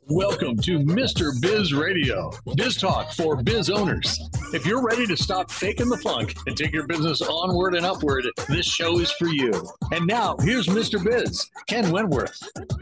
Welcome to Mr. Biz Radio, biz talk for biz owners. If you're ready to stop faking the funk and take your business onward and upward, this show is for you. And now, here's Mr. Biz, Ken Wentworth.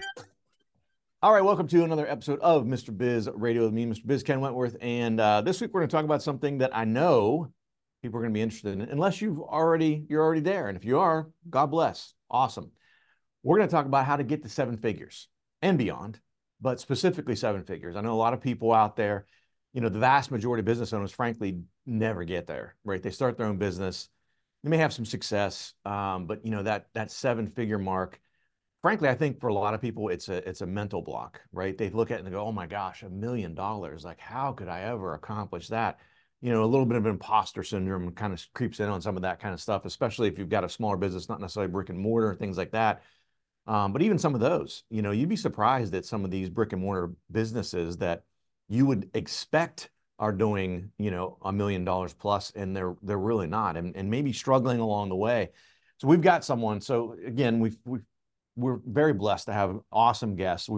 All right, welcome to another episode of Mr. Biz Radio with me, Mr. Biz, Ken Wentworth. And this week we're going to talk about something that I know people are going to be interested in, unless you're already there. And if you are, God bless. Awesome. We're going to talk about how to get to seven figures and beyond, but specifically seven figures. I know a lot of people out there, the vast majority of business owners, frankly, never get there, right? They start their own business. They may have some success, but that seven-figure mark, frankly, I think for a lot of people, it's a mental block, right? They look at it and they go, oh my gosh, $1 million. Like, how could I ever accomplish that? A little bit of imposter syndrome kind of creeps in on some of that kind of stuff, especially if you've got a smaller business, not necessarily brick and mortar, things like that. But even some of those, you'd be surprised at some of these brick and mortar businesses that you would expect are doing, $1 million plus, and they're really not, and maybe struggling along the way. So we've got someone. So again, we're very blessed to have awesome guests.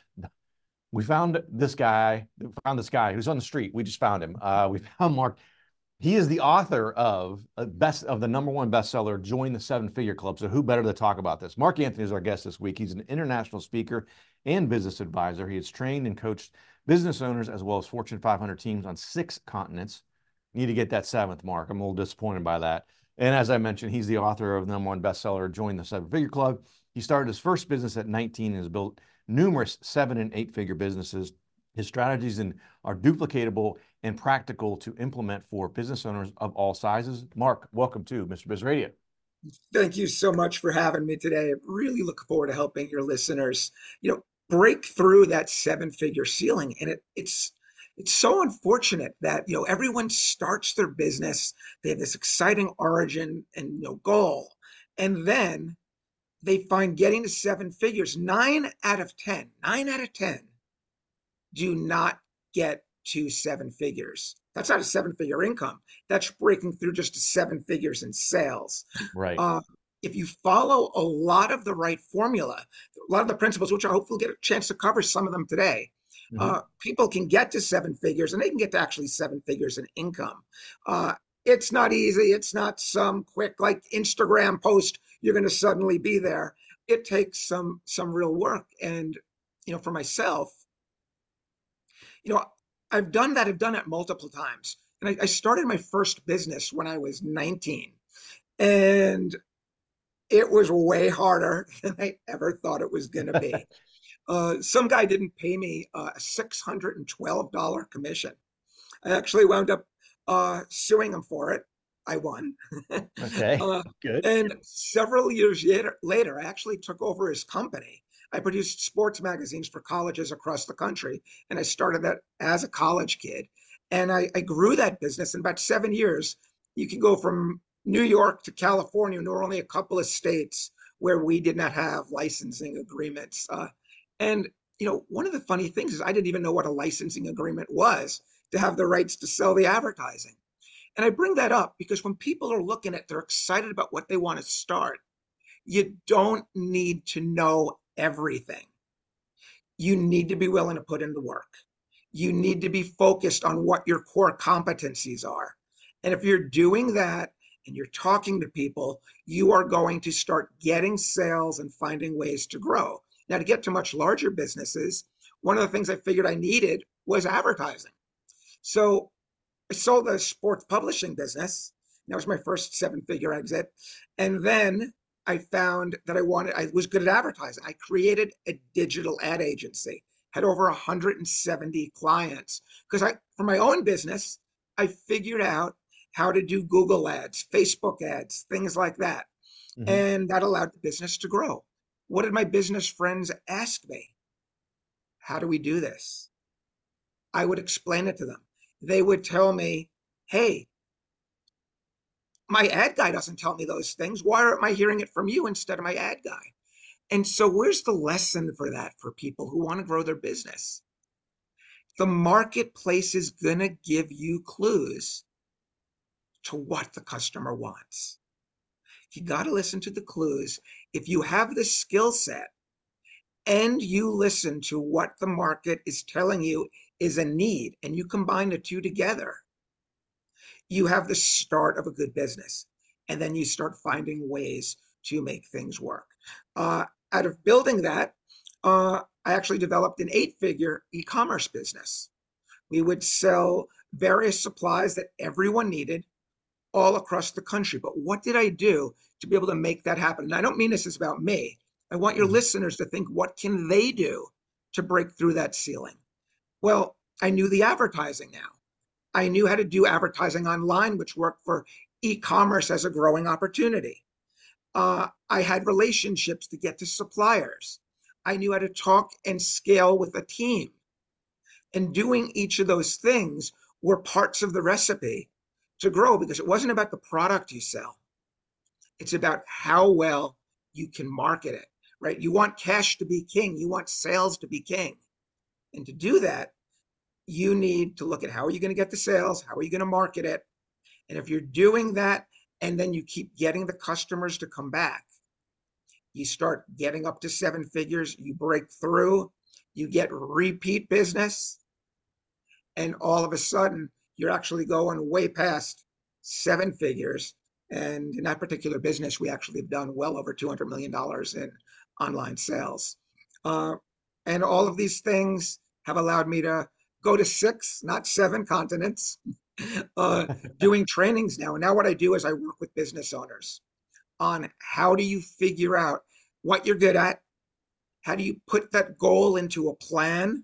We found this guy who's on the street. We just found him. We found Mark. He is the author of the #1 bestseller, Join the Seven Figure Club. So who better to talk about this? Mark Anthony is our guest this week. He's an international speaker and business advisor. He has trained and coached business owners as well as Fortune 500 teams on 6 continents. Need to get that 7th, Mark. I'm a little disappointed by that. And as I mentioned, he's the author of the #1 bestseller, Join the Seven Figure Club. He started his first business at 19 and has built numerous 7- and 8-figure businesses. His strategies are duplicatable and practical to implement for business owners of all sizes. Mark, welcome to Mr. Biz Radio. Thank you so much for having me today. I really look forward to helping your listeners, break through that 7-figure ceiling. And it's so unfortunate that, everyone starts their business. They have this exciting origin and goal. And then they find getting to 7 figures. 9 out of 10 do not get to 7 figers. That's not a 7-figure income. That's breaking through just to 7 figures in sales. Right. If you follow a lot of the right formula, a lot of the principles, which I hope we'll get a chance to cover some of them today, people can get to 7 figures, and they can get to actually 7 figures in income. It's not easy. It's not some quick, like Instagram post, you're going to suddenly be there. It takes some real work. And, for myself, I've done that. I've done it multiple times. And I started my first business when I was 19. And it was way harder than I ever thought it was going to be. Some guy didn't pay me a $612 commission. I actually wound up suing him for it. I won. Okay, good. And several years later, I actually took over his company. I produced sports magazines for colleges across the country, and I started that as a college kid. And I grew that business in about 7 years. You can go from New York to California, and there were only a couple of states where we did not have licensing agreements. And one of the funny things is I didn't even know what a licensing agreement was to have the rights to sell the advertising. And I bring that up because when people are looking at, they're excited about what they want to start. You don't need to know everything. You need to be willing to put in the work. You need to be focused on what your core competencies are. And if you're doing that and you're talking to people, you are going to start getting sales and finding ways to grow. Now, to get to much larger businesses, one of the things I figured I needed was advertising. So I sold the sports publishing business. That was my first 7-figure exit. And then I found that I was good at advertising. I created a digital ad agency, had over 170 clients. Because for my own business, I figured out how to do Google ads, Facebook ads, things like that. Mm-hmm. And that allowed the business to grow. What did my business friends ask me? How do we do this? I would explain it to them. They would tell me, hey, my ad guy doesn't tell me those things. Why am I hearing it from you instead of my ad guy? And so where's the lesson for that for people who want to grow their business? The marketplace is going to give you clues to what the customer wants. You got to listen to the clues. If you have the skill set and you listen to what the market is telling you is a need, and you combine the two together, you have the start of a good business. And then you start finding ways to make things work. Out of building that, I actually developed an 8-figure e-commerce business. We would sell various supplies that everyone needed all across the country. But what did I do to be able to make that happen? And I don't mean this is about me. I want your listeners to think, what can they do to break through that ceiling? Well, I knew the advertising now. I knew how to do advertising online, which worked for e-commerce as a growing opportunity. I had relationships to get to suppliers. I knew how to talk and scale with a team. And doing each of those things were parts of the recipe to grow, because it wasn't about the product you sell. It's about how well you can market it, right? You want cash to be king. You want sales to be king. And to do that, you need to look at how are you going to get the sales? How are you going to market it? And if you're doing that, and then you keep getting the customers to come back, you start getting up to 7 figures, you break through, you get repeat business, and all of a sudden, you're actually going way past 7 figures. And in that particular business, we actually have done well over $200 million in online sales. And all of these things have allowed me to go to 6, not 7 continents, doing trainings now. And now what I do is I work with business owners on how do you figure out what you're good at? How do you put that goal into a plan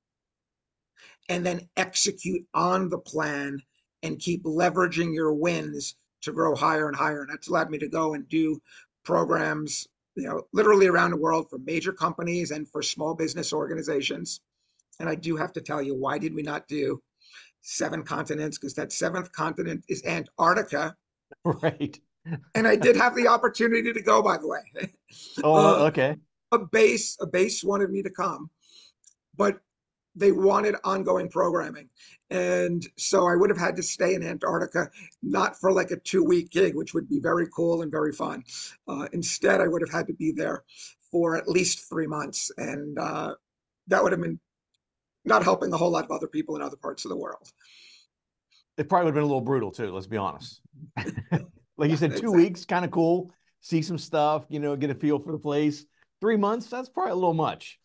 and then execute on the plan and keep leveraging your wins to grow higher and higher? And that's allowed me to go and do programs, literally around the world for major companies and for small business organizations. And I do have to tell you, why did we not do 7 continents? Because that 7th continent is Antarctica. Right. And I did have the opportunity to go, by the way. Oh, okay. A base wanted me to come, but they wanted ongoing programming. And so I would have had to stay in Antarctica, not for like a 2-week gig, which would be very cool and very fun. Instead, I would have had to be there for at least 3 months. And that would have been not helping a whole lot of other people in other parts of the world. It probably would have been a little brutal too, let's be honest. Like you said, 2 Exactly. weeks, kind of cool. See some stuff, get a feel for the place. 3 months, that's probably a little much.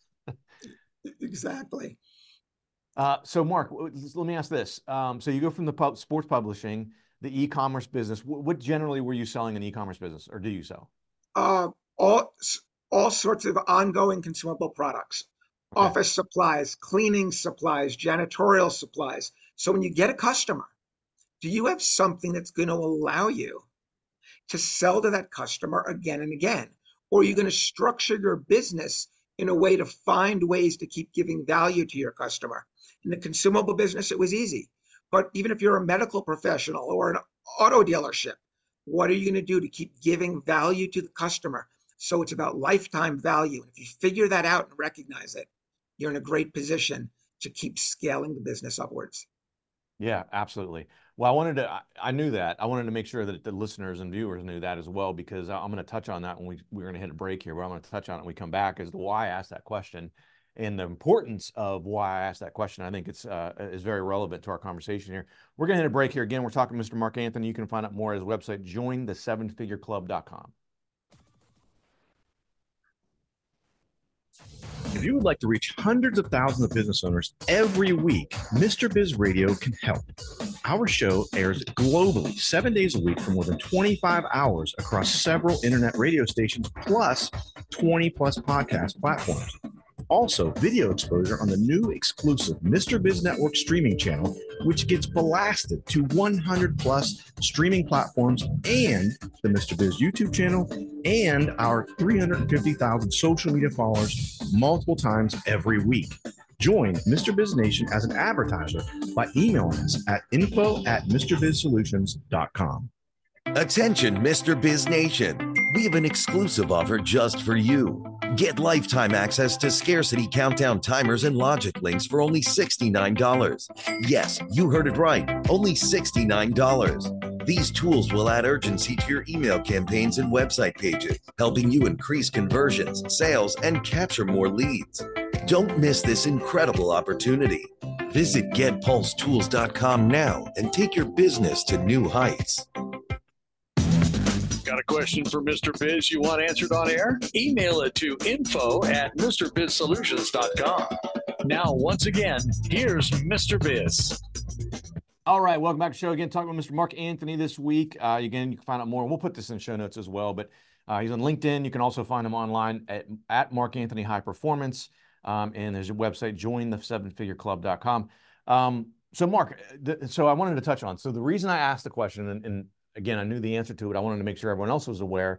Exactly. So Mark, let me ask this. So you go from the sports publishing, the e-commerce business. What generally were you selling in e-commerce business, or do you sell? All sorts of ongoing consumable products, Okay. office supplies, cleaning supplies, janitorial supplies. So when you get a customer, do you have something that's going to allow you to sell to that customer again and again? Or are you going to structure your business in a way to find ways to keep giving value to your customer? In the consumable business, it was easy. But even if you're a medical professional or an auto dealership, what are you going to do to keep giving value to the customer? So it's about lifetime value. And if you figure that out and recognize it, you're in a great position to keep scaling the business upwards. Yeah, absolutely. Well, I knew that. I wanted to make sure that the listeners and viewers knew that as well, because I'm going to touch on that when we're going to hit a break here, but I'm going to touch on it when we come back as to why I asked that question and the importance of why I asked that question. I think it's is very relevant to our conversation here. We're going to hit a break here. Again, we're talking to Mr. Mark Anthony. You can find out more at his website, jointhesevenfigureclub.com. If you would like to reach hundreds of thousands of business owners every week, Mr. Biz Radio can help. Our show airs globally 7 days a week for more than 25 hours across several internet radio stations, plus 20 plus podcast platforms. Also, video exposure on the new exclusive Mr. Biz Network streaming channel, which gets blasted to 100 plus streaming platforms, and the Mr. Biz YouTube channel, and our 350,000 social media followers multiple times every week. Join Mr. Biz Nation as an advertiser by emailing us at info@MrBizSolutions.com. Attention, Mr. Biz Nation. We have an exclusive offer just for you. Get lifetime access to Scarcity Countdown timers and logic links for only $69. Yes, you heard it right. Only $69. These tools will add urgency to your email campaigns and website pages, helping you increase conversions, sales, and capture more leads. Don't miss this incredible opportunity. Visit getpulsetools.com now and take your business to new heights. Got a question for Mr. Biz you want answered on air? Email it to info@MrBizSolutions.com. Now, once again, here's Mr. Biz. All right, welcome back to the show again. Talking with Mr. Mark Anthony this week. Again, you can find out more. We'll put this in show notes as well, but he's on LinkedIn. You can also find him online at Mark Anthony High Performance. And there's a website, jointhesevenfigureclub.com. So Mark, so I wanted to touch on, so the reason I asked the question, and again, I knew the answer to it, I wanted to make sure everyone else was aware.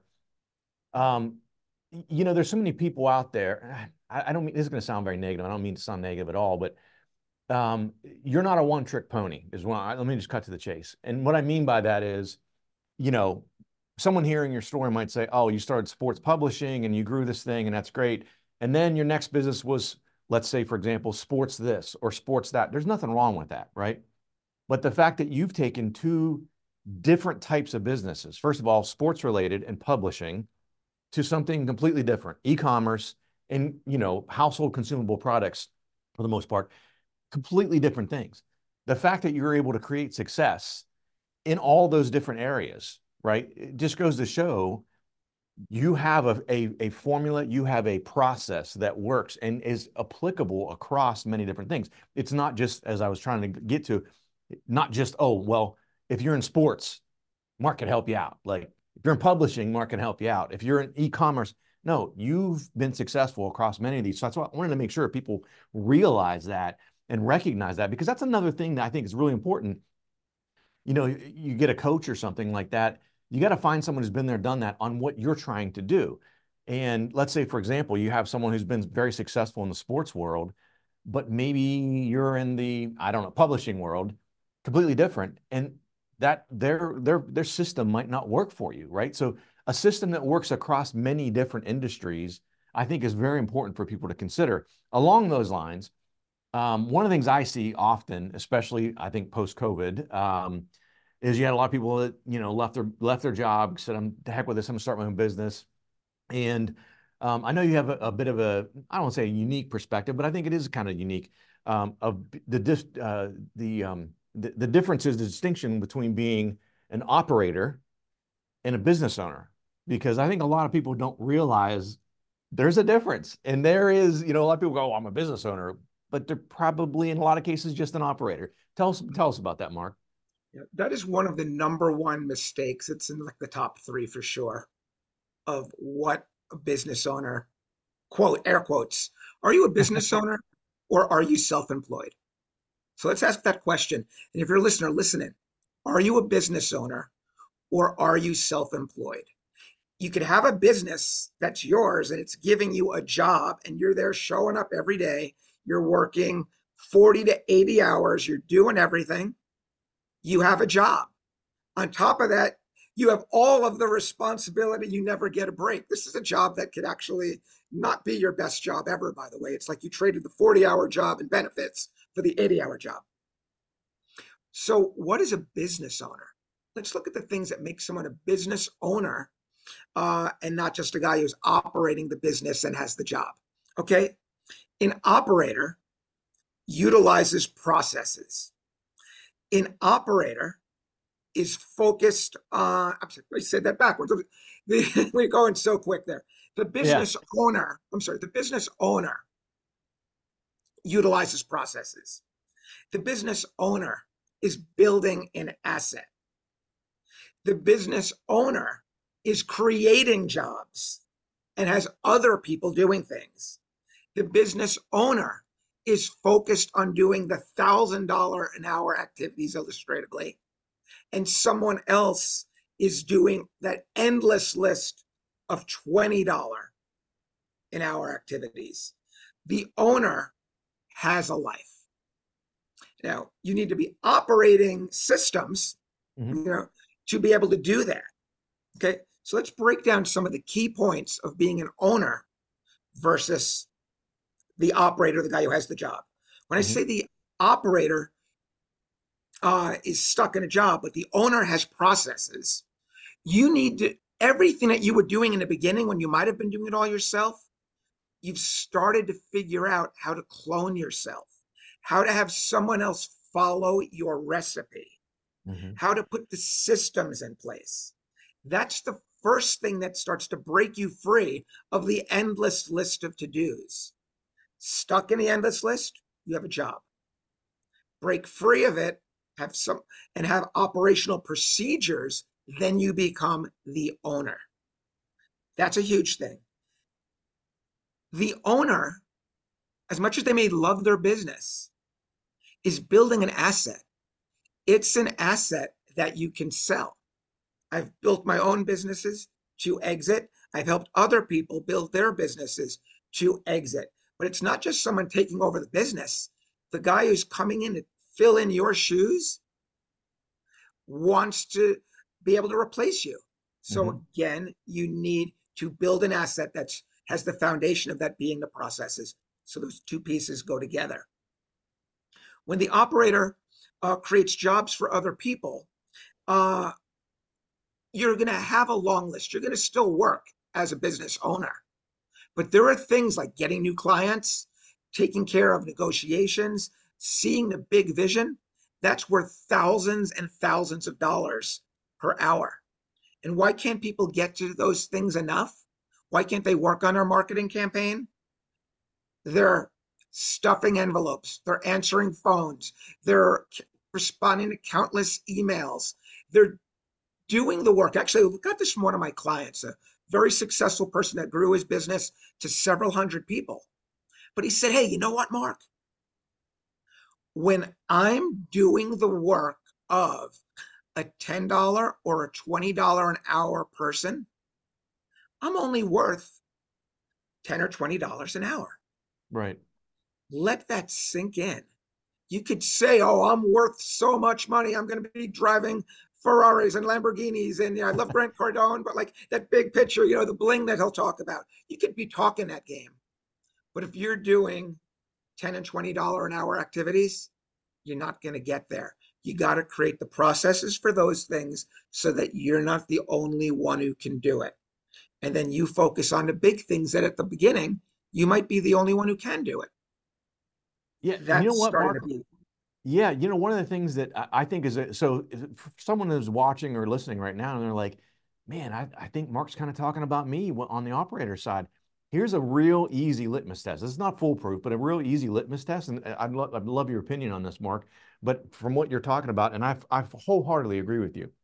You know, there's so many people out there. I don't mean, this is going to sound very negative. I don't mean to sound negative at all, but you're not a one-trick pony is what let me just cut to the chase. And what I mean by that is, you know, someone hearing your story might say, oh, you started sports publishing and you grew this thing and that's great. And then your next business was, let's say, for example, sports this or sports that. There's nothing wrong with that, right? But the fact that you've taken two different types of businesses, first of all, sports related and publishing, to something completely different, e-commerce and, you know, household consumable products for the most part, completely different things. The fact that you're able to create success in all those different areas, right? It just goes to show you have a formula, you have a process that works and is applicable across many different things. It's not just, as I was trying to get to, not just, oh, well, if you're in sports, Mark can help you out. Like if you're in publishing, Mark can help you out. If you're in e-commerce, no, you've been successful across many of these. So that's why I wanted to make sure people realize that and recognize that, because that's another thing that I think is really important. You know, you get a coach or something like that, you got to find someone who's been there, done that on what you're trying to do. And let's say, for example, you have someone who's been very successful in the sports world, but maybe you're in the, I don't know, publishing world, completely different. And that their system might not work for you, right? So a system that works across many different industries, I think is very important for people to consider. Along those lines, one of the things I see often, especially I think post-COVID, is you had a lot of people that, you know, left their job, said, I'm to heck with this, I'm gonna start my own business. And I know you have a bit of a, I don't want to say a unique perspective, but I think it is kind of unique of the differences, the distinction between being an operator and a business owner. Because I think a lot of people don't realize there's a difference. And there is, you know, a lot of people go, oh, I'm a business owner, but they're probably in a lot of cases just an operator. Tell us about that, Mark. Yeah, that is one of the number one mistakes. It's in like the top 3 for sure of what a business owner, quote, air quotes, are you a business owner or are you self-employed? So let's ask that question. And if you're a listener, listen in. Are you a business owner or are you self-employed? You could have a business that's yours and it's giving you a job and you're there showing up every day. You're working 40 to 80 hours. You're doing everything. You have a job. On top of that, you have all of the responsibility. You never get a break. This is a job that could actually not be your best job ever, by the way. It's like you traded the 40-hour job and benefits for the 80-hour job. So what is a business owner? Let's look at the things that make someone a business owner and not just a guy who's operating the business and has the job. Okay? An operator utilizes processes. An operator is focused on, I said that backwards. We're going so quick there. The business owner, the business owner utilizes processes. The business owner is building an asset. The business owner is creating jobs and has other people doing things. The business owner is focused on doing the $1,000 an hour activities illustratively, and someone else is doing that endless list of $20 an hour activities. The owner has a life. Now, you need to be operating systems, you know, to be able to do that. Okay, so let's break down some of the key points of being an owner versus the operator, the guy who has the job. When I say the operator, is stuck in a job, but the owner has processes. You need to, everything that you were doing in the beginning when you might have been doing it all yourself, you've started to figure out how to clone yourself, how to have someone else follow your recipe, how to put the systems in place. That's the first thing that starts to break you free of the endless list of to-dos. Stuck in the endless list, you have a job. Break free of it, have operational procedures, then you become the owner. That's a huge thing. The owner, as much as they may love their business, is building an asset. It's an asset that you can sell. I've built my own businesses to exit. I've helped other people build their businesses to exit. But it's not just someone taking over the business. The guy who's coming in to fill in your shoes wants to be able to replace you. So again, you need to build an asset that has the foundation of that being the processes. So those two pieces go together. When the operator creates jobs for other people, you're going to have a long list. You're going to still work as a business owner. But there are things like getting new clients, taking care of negotiations, seeing the big vision. That's worth thousands and thousands of dollars per hour. And why can't people get to those things enough? Why can't they work on their marketing campaign? They're stuffing envelopes. They're answering phones. They're responding to countless emails. They're doing the work. Actually, I got this from one of my clients, a very successful person that grew his business to several hundred people. But he said, hey, you know what, Mark? When I'm doing the work of a $10 or a $20 an hour person, I'm only worth $10 or $20 an hour. Right. Let that sink in. You could say, oh, I'm worth so much money. I'm going to be driving Ferraris and Lamborghinis. And I love Grant Cardone, but like that big picture, the bling that he'll talk about. You could be talking that game. But if you're doing $10 and $20 an hour activities, you're not going to get there. You got to create the processes for those things so that you're not the only one who can do it. And then you focus on the big things that at the beginning, you might be the only one who can do it. Yeah. That's you know what, starting Mark? to be. Yeah. one of the things that I think is, so for someone who's watching or listening right now, and they're like, man, I think Mark's kind of talking about me on the operator side. Here's a real easy litmus test. This is not foolproof, but a real easy litmus test. And I'd love your opinion on this, Mark. But from what you're talking about, and I wholeheartedly agree with you.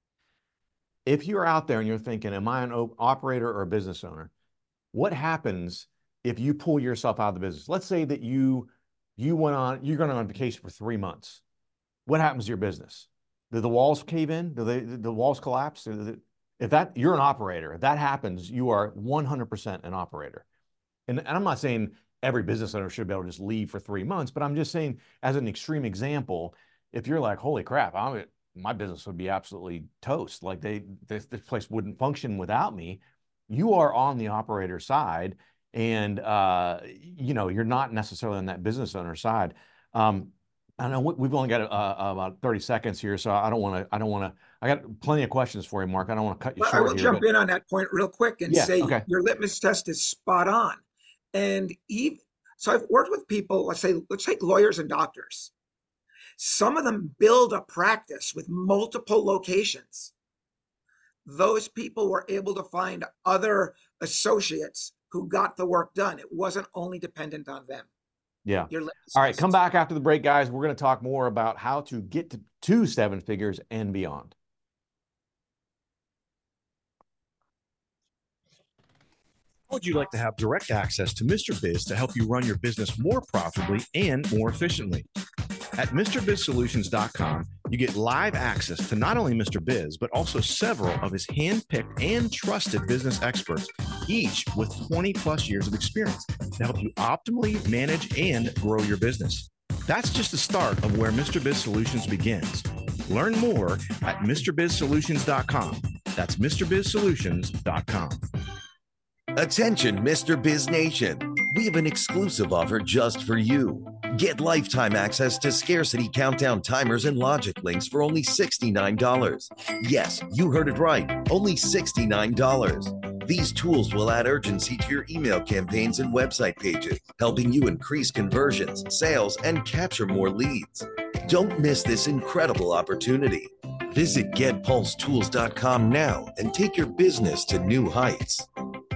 If you're out there and you're thinking, am I an operator or a business owner? What happens if you pull yourself out of the business? Let's say that you're going on vacation for 3 months. What happens to your business? Do the walls cave in? Do the walls collapse? If you're an operator, if that happens, you are 100% an operator. And I'm not saying every business owner should be able to just leave for 3 months, but I'm just saying as an extreme example, if you're like, holy crap, my business would be absolutely toast. Like this place wouldn't function without me. You are on the operator side, and you're not necessarily on that business owner side. I know we've only got about 30 seconds here, so I got plenty of questions for you, Mark. I don't want to cut you short. I will jump in on that point real quick and say okay. Your litmus test is spot on. And so I've worked with people, let's take lawyers and doctors. Some of them build a practice with multiple locations. Those people were able to find other associates who got the work done. It wasn't only dependent on them. Yeah. All right. Come back after the break, guys. We're going to talk more about how to get to 7 figures and beyond. How would you like to have direct access to Mr. Biz to help you run your business more profitably and more efficiently? At MrBizSolutions.com, you get live access to not only Mr. Biz, but also several of his hand-picked and trusted business experts, each with 20 plus years of experience to help you optimally manage and grow your business. That's just the start of where Mr. Biz Solutions begins. Learn more at MrBizSolutions.com. That's MrBizSolutions.com. Attention, Mr. Biz Nation. We have an exclusive offer just for you. Get lifetime access to Scarcity Countdown timers and logic links for only $69. Yes, you heard it right, only $69. These tools will add urgency to your email campaigns and website pages, helping you increase conversions, sales, and capture more leads. Don't miss this incredible opportunity. Visit GetPulseTools.com now and take your business to new heights.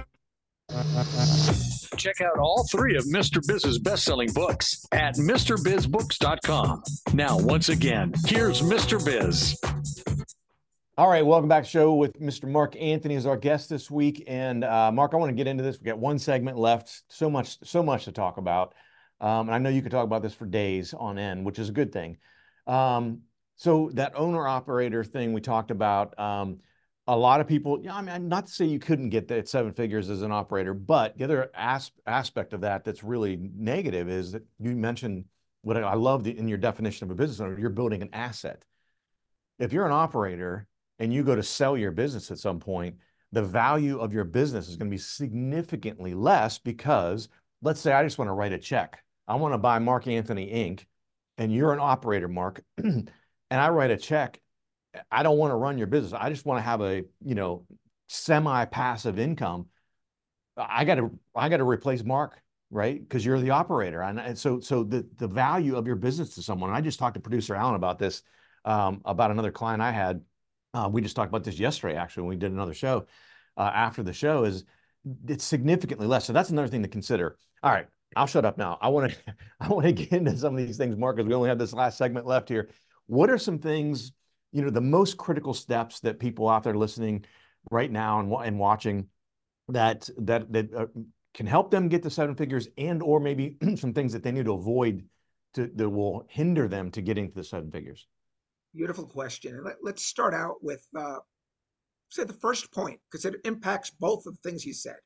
Check out all 3 of Mr. Biz's best-selling books at MrBizBooks.com. Now, once again, here's Mr. Biz. All right, welcome back to the show with Mr. Mark Anthony as our guest this week. And Mark, I want to get into this. We got one segment left. So much to talk about. And I know you could talk about this for days on end, which is a good thing. So that owner-operator thing we talked about, a lot of people, I mean, not to say you couldn't get that 7 figures as an operator, but the other aspect of that that's really negative is that you mentioned what I loved in your definition of a business owner, you're building an asset. If you're an operator and you go to sell your business at some point, the value of your business is going to be significantly less because, let's say I just want to write a check. I want to buy Mark Anthony Inc. and you're an operator, Mark, and I write a check. I don't want to run your business. I just want to have a, semi-passive income. I got to replace Mark, right? Because you're the operator. And so the value of your business to someone, and I just talked to producer Alan about this, about another client I had. We just talked about this yesterday, actually, when we did another show. After the show, it's significantly less. So that's another thing to consider. All right, I'll shut up now. I want to get into some of these things, Mark, because we only have this last segment left here. What are some things, the most critical steps that people out there listening right now and watching that can help them get to 7 figures, and or maybe some things that they need to avoid that will hinder them to getting to the 7 figures? Beautiful question. And let's start out with, say, the first point, because it impacts both of the things you said.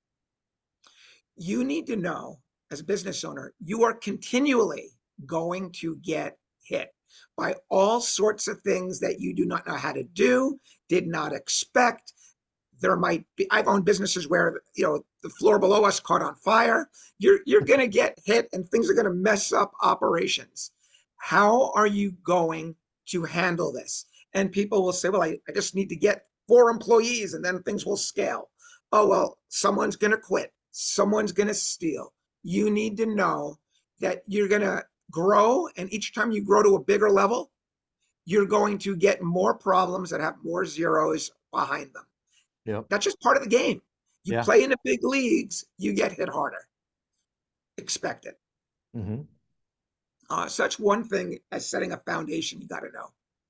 You need to know, as a business owner, you are continually going to get hit by all sorts of things that you do not know how to do, did not expect. There might be, I've owned businesses where, the floor below us caught on fire. You're going to get hit and things are going to mess up operations. How are you going to handle this? And people will say, well, I just need to get 4 employees and then things will scale. Oh, well, someone's going to quit. Someone's going to steal. You need to know that you're going to grow, and each time you grow to a bigger level, you're going to get more problems that have more zeros behind them. Yep. That's just part of the game. You play in the big leagues, you get hit harder. Expect it. Mm-hmm. So that's one thing as setting a foundation you got to know.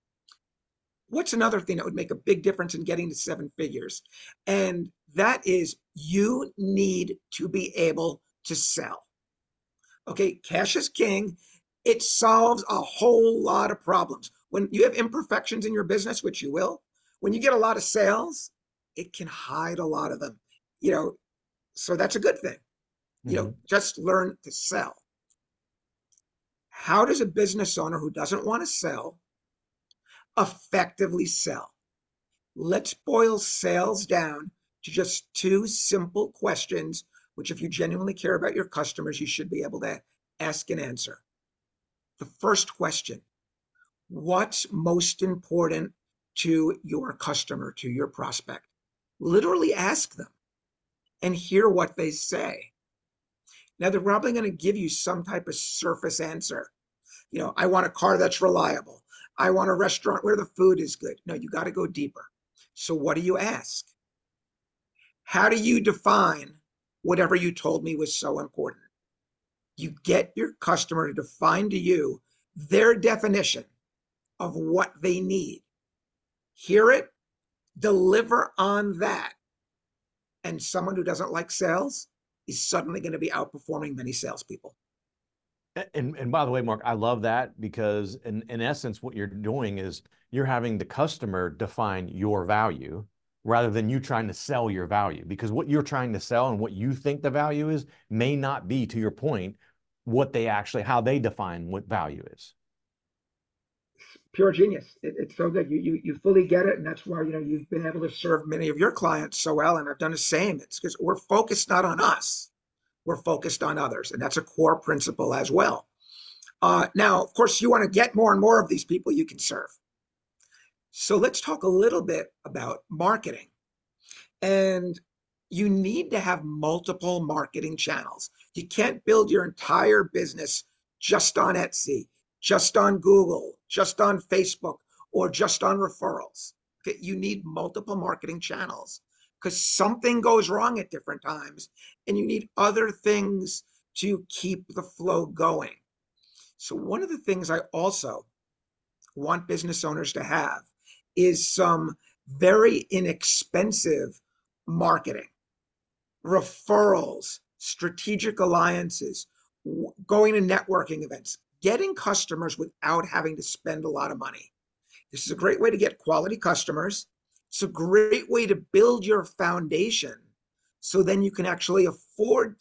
What's another thing that would make a big difference in getting to 7 figures? And that is, you need to be able to sell. Okay, cash is king. It solves a whole lot of problems. When you have imperfections in your business, which you will, when you get a lot of sales, it can hide a lot of them. So that's a good thing. Just learn to sell. How does a business owner who doesn't want to sell effectively sell? Let's boil sales down to just 2 simple questions, which if you genuinely care about your customers, you should be able to ask and answer. The first question: what's most important to your customer, to your prospect? Literally ask them and hear what they say. Now, they're probably going to give you some type of surface answer. I want a car that's reliable. I want a restaurant where the food is good. No, you got to go deeper. So what do you ask? How do you define whatever you told me was so important? You get your customer to define to you their definition of what they need. Hear it, deliver on that. And someone who doesn't like sales is suddenly going to be outperforming many salespeople. And by the way, Mark, I love that, because in essence, what you're doing is you're having the customer define your value rather than you trying to sell your value, because what you're trying to sell and what you think the value is may not be, to your point, what they actually, how they define what value is. Pure genius. It's so good. You fully get it. And that's why, you've been able to serve many of your clients so well. And I've done the same. It's because we're focused not on us. We're focused on others. And that's a core principle as well. Now, of course, you want to get more and more of these people you can serve. So let's talk a little bit about marketing. And you need to have multiple marketing channels. You can't build your entire business just on Etsy, just on Google, just on Facebook, or just on referrals. Okay? You need multiple marketing channels because something goes wrong at different times, and you need other things to keep the flow going. So one of the things I also want business owners to have is some very inexpensive marketing, referrals, strategic alliances, going to networking events, getting customers without having to spend a lot of money. This is a great way to get quality customers. It's a great way to build your foundation so then you can actually afford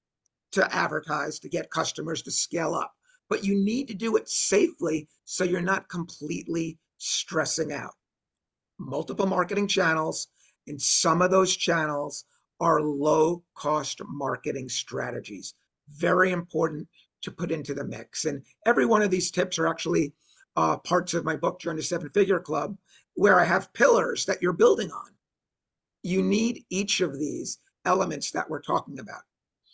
to advertise to get customers to scale up. But you need to do it safely so you're not completely stressing out. Multiple marketing channels, and some of those channels are low cost marketing strategies. Very important to put into the mix. And every one of these tips are actually parts of my book, Journey to Seven Figure Club, where I have pillars that you're building on. You need each of these elements that we're talking about.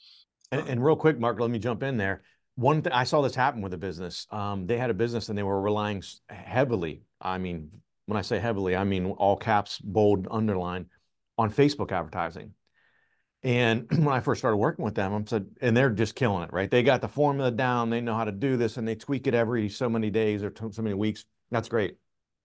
And real quick, Mark, let me jump in there. One thing I saw this happen with a business. They had a business and they were relying heavily. I mean, when I say heavily, I mean all caps, bold, underline, on Facebook advertising. And when I first started working with them, I said, and they're just killing it, right? They got the formula down. They know how to do this, and they tweak it every so many days or so many weeks. That's great.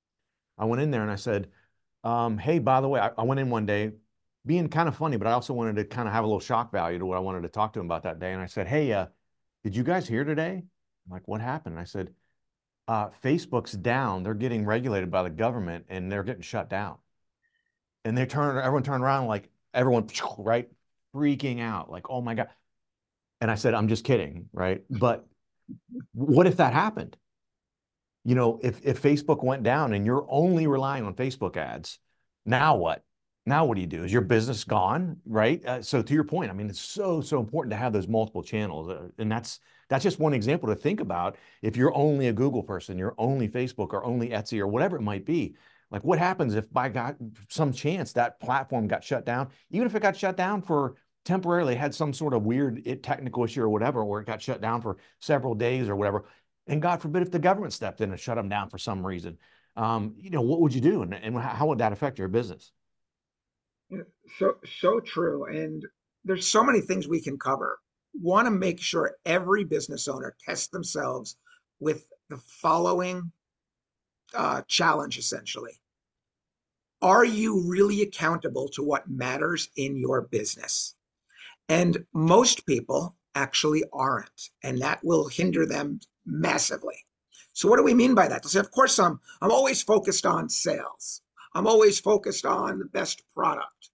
I went in there and I said, hey, by the way, I went in one day being kind of funny, but I also wanted to kind of have a little shock value to what I wanted to talk to them about that day. And I said, hey, did you guys hear today? I'm like, what happened? And I said, Facebook's down. They're getting regulated by the government and they're getting shut down. And everyone turned around like everyone, right, freaking out, like, oh my God. And I said, I'm just kidding, right? But what if that happened? You know, if Facebook went down and you're only relying on Facebook ads, now what? Now what do you do? Is your business gone, right? So to your point, I mean, it's so important to have those multiple channels, and that's just one example to think about. If you're only a Google person, you're only Facebook or only Etsy or whatever it might be, like what happens if by God, some chance that platform got shut down? Even if it got shut down for temporarily, had some sort of weird technical issue or whatever, or it got shut down for several days or whatever, and God forbid if the government stepped in and shut them down for some reason, you know, what would you do, and how would that affect your business? So true. And there's so many things we can cover. Want to make sure every business owner tests themselves with the following challenge, essentially. Are you really accountable to what matters in your business? And most people actually aren't, and that will hinder them massively. So what do we mean by that? So of course, I'm always focused on sales. I'm always focused on the best product.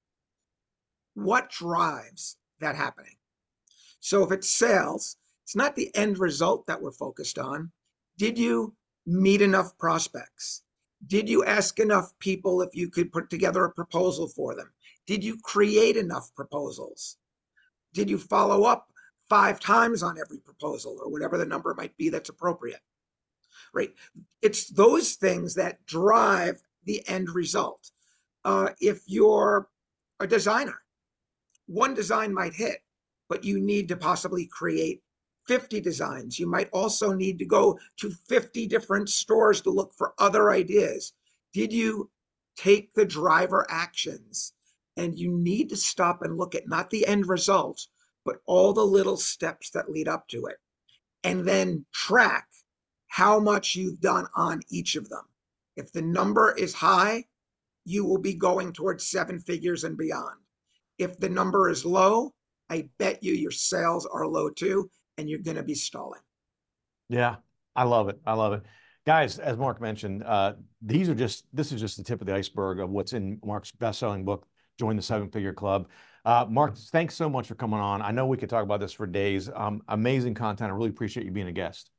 What drives that happening? So if it's sales, it's not the end result that we're focused on. Did you meet enough prospects? Did you ask enough people if you could put together a proposal for them? Did you create enough proposals? Did you follow up 5 times on every proposal, or whatever the number might be that's appropriate? Right? It's those things that drive the end result. If you're a designer, one design might hit, but you need to possibly create 50 designs. You might also need to go to 50 different stores to look for other ideas. Did you take the driver actions? And you need to stop and look at not the end result, but all the little steps that lead up to it. And then track how much you've done on each of them. If the number is high, you will be going towards 7 figures and beyond. If the number is low, I bet you your sales are low too, and you're going to be stalling. Yeah, I love it. I love it. Guys, as Mark mentioned, this is just the tip of the iceberg of what's in Mark's best-selling book, Join the 7-Figure Club. Mark, thanks so much for coming on. I know we could talk about this for days. Amazing content. I really appreciate you being a guest.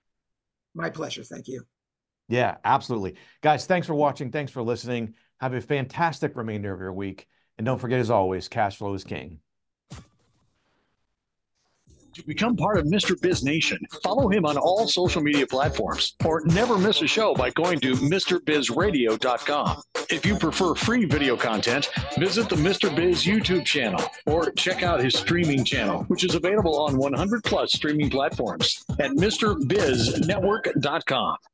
My pleasure. Thank you. Yeah, absolutely. Guys, thanks for watching. Thanks for listening. Have a fantastic remainder of your week. And don't forget, as always, cash flow is king. To become part of Mr. Biz Nation, follow him on all social media platforms or never miss a show by going to MrBizRadio.com. If you prefer free video content, visit the Mr. Biz YouTube channel or check out his streaming channel, which is available on 100 plus streaming platforms at MrBizNetwork.com.